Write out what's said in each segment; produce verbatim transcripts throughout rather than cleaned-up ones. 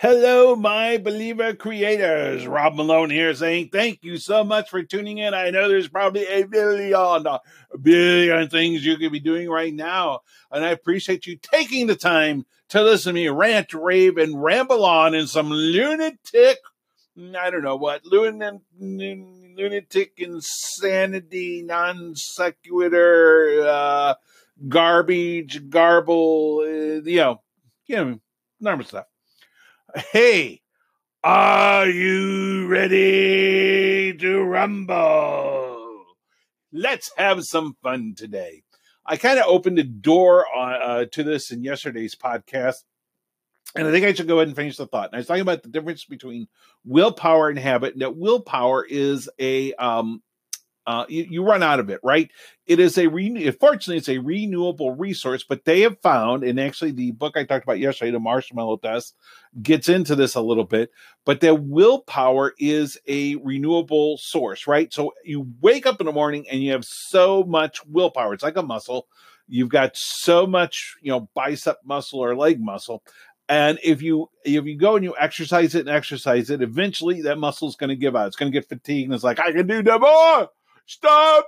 Hello, my believer creators. Rob Malone here saying thank you so much for tuning in. I know there's probably a billion, a billion things you could be doing right now. And I appreciate you taking the time to listen to me rant, rave, and ramble on in some lunatic, I don't know what, lunatic, lunatic insanity, non sequitur, uh, garbage, garble, uh, you know, you know, normal stuff. Hey, are you ready to rumble? Let's have some fun today. I kind of opened the door on, uh, to this in yesterday's podcast, and I think I should go ahead and finish the thought. And I was talking about the difference between willpower and habit, and that willpower is a um, Uh, you, you run out of it, right? It is a, re- fortunately, it's a renewable resource, but they have found, and actually the book I talked about yesterday, The Marshmallow Test, gets into this a little bit, but that willpower is a renewable source, right? So you wake up in the morning and you have so much willpower. It's like a muscle. You've got so much, you know, bicep muscle or leg muscle. And if you if you go and you exercise it and exercise it, eventually that muscle is going to give out. It's going to get fatigued and it's like, I can do no more. Stop,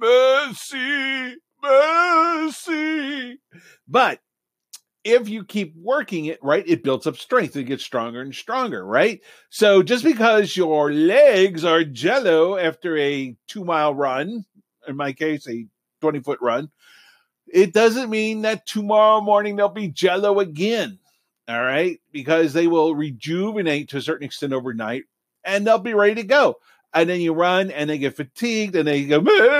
mercy, mercy. But if you keep working it, right, it builds up strength. It gets stronger and stronger, right? So just because your legs are jello after a two-mile run, in my case, a twenty-foot run, it doesn't mean that tomorrow morning they'll be jello again, all right? Because they will rejuvenate to a certain extent overnight, and they'll be ready to go. And then you run and they get fatigued and they go,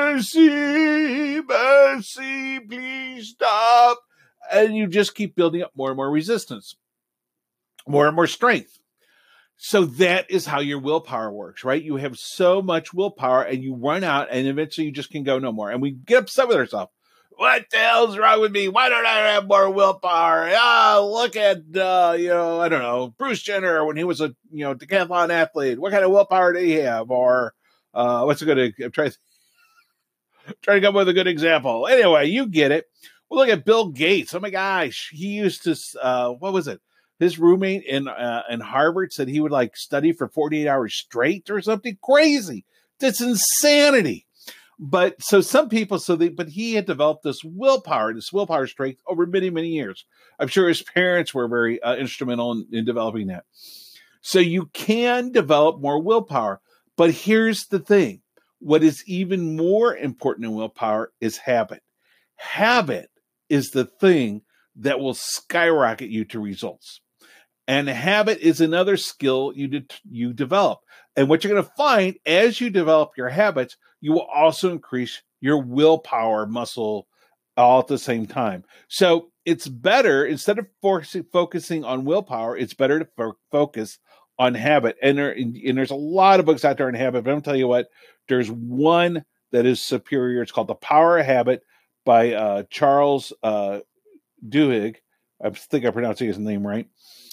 mercy, mercy, please stop. And you just keep building up more and more resistance, more and more strength. So that is how your willpower works, right? You have so much willpower and you run out and eventually you just can go no more. And we get upset with ourselves. What the hell's wrong with me? Why don't I have more willpower? Ah, look at, uh, you know, I don't know, Bruce Jenner when he was a, you know, decathlon athlete. What kind of willpower did he have? Or uh, what's a good, I'm trying to, trying to come up with a good example. Anyway, you get it. Well, look at Bill Gates. Oh my gosh. He used to, uh, what was it? His roommate in, uh, in Harvard said he would like study for forty-eight hours straight or something crazy. That's insanity. But so some people, so they, but he had developed this willpower, this willpower strength over many, many years. I'm sure his parents were very uh, instrumental in, in developing that. So you can develop more willpower. But here's the thing. What is even more important in willpower is habit. Habit is the thing that will skyrocket you to results. And habit is another skill you de- you develop. And what you're going to find as you develop your habits, you will also increase your willpower muscle all at the same time. So it's better, instead of for- focusing on willpower, it's better to fo- focus on habit. And, there, and, and there's a lot of books out there on habit, but I'm going to tell you what, there's one that is superior. It's called The Power of Habit by uh, Charles uh, Duhigg. I think I'm pronouncing his name right.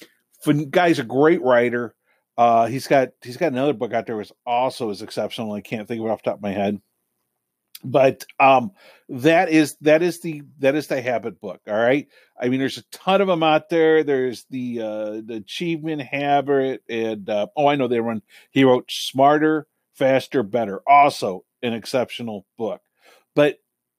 Guy's a great writer. Uh, he's got he's got another book out there that's also is exceptional. I can't think of it off the top of my head, but um, that is that is the that is the habit book. All right. I mean, there's a ton of them out there. There's the uh, the Achievement Habit, and uh, oh, I know they run. He wrote Smarter, Faster, Better. Also an exceptional book. But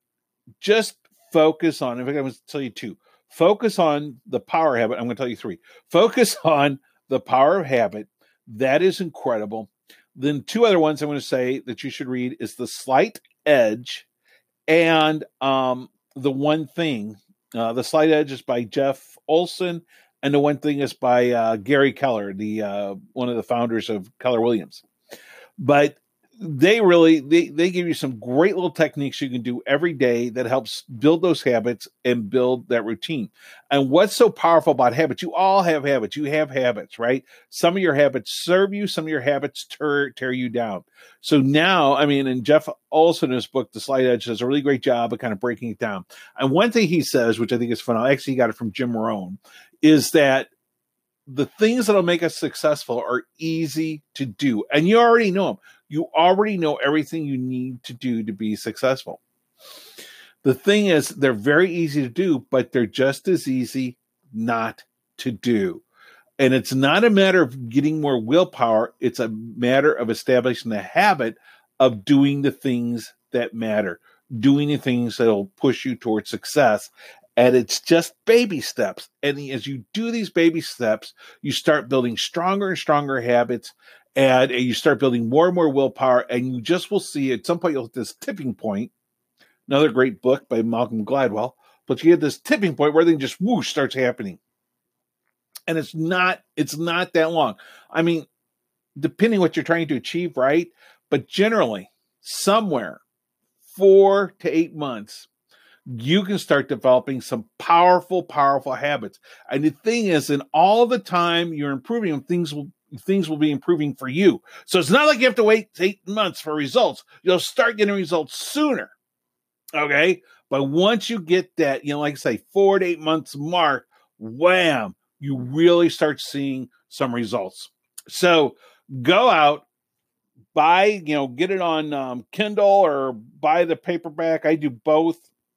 just focus on. In fact, I'm going to tell you two. Focus on the power habit. I'm going to tell you three. Focus on the power of habit. That is incredible. Then two other ones I'm going to say that you should read is The Slight Edge and um, The One Thing. Uh, the Slight Edge is by Jeff Olson, and The One Thing is by uh, Gary Keller, the uh, one of the founders of Keller Williams. But they really, they, they give you some great little techniques you can do every day that helps build those habits and build that routine. And what's so powerful about habits? You all have habits. You have habits, right? Some of your habits serve you. Some of your habits tear, tear you down. So now, I mean, and Jeff Olson in his book, The Slight Edge, does a really great job of kind of breaking it down. And one thing he says, which I think is fun, I actually got it from Jim Rohn, is that the things that'll make us successful are easy to do. And you already know them. You already know everything you need to do to be successful. The thing is, they're very easy to do, but they're just as easy not to do. And it's not a matter of getting more willpower. It's a matter of establishing the habit of doing the things that matter, doing the things that will push you towards success. And it's just baby steps. And as you do these baby steps, you start building stronger and stronger habits, and you start building more and more willpower. And you just will see at some point you'll hit this tipping point. Another great book by Malcolm Gladwell. But you get this tipping point where everything just whoosh starts happening. And it's not, it's not that long. I mean, depending what you're trying to achieve, right? But generally, somewhere four to eight months, you can start developing some powerful, powerful habits. And the thing is, in all the time you're improving, things will things will be improving for you. So it's not like you have to wait eight months for results. You'll start getting results sooner. Okay? But once you get that, you know, like I say, four to eight months mark, wham, you really start seeing some results. So go out, buy, you know, get it on um, Kindle or buy the paperback. I do both.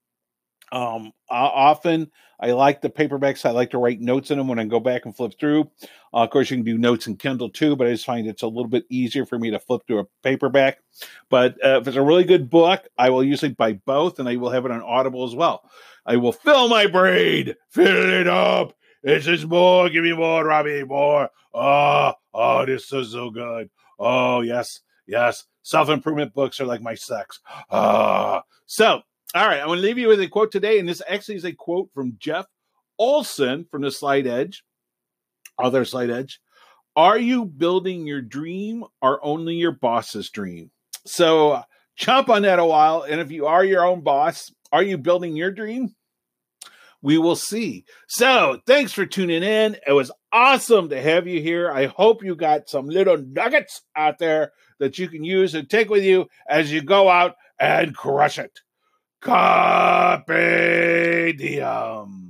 Um, often I like the paperbacks. I like to write notes in them when I go back and flip through. Uh, of course, you can do notes in Kindle too, but I just find it's a little bit easier for me to flip through a paperback. But uh, if it's a really good book, I will usually buy both, and I will have it on Audible as well. I will fill my brain, fill it up. This is more. Give me more, Robbie, more. Oh, oh, this is so good. Oh, yes, yes. Self-improvement books are like my sex. Ah, so. All right, I want to leave you with a quote today, and this actually is a quote from Jeff Olson from the Slight Edge, other Slight Edge. Are you building your dream or only your boss's dream? So uh, chomp on that a while, and if you are your own boss, are you building your dream? We will see. So thanks for tuning in. It was awesome to have you here. I hope you got some little nuggets out there that you can use and take with you as you go out and crush it. Carpe diem.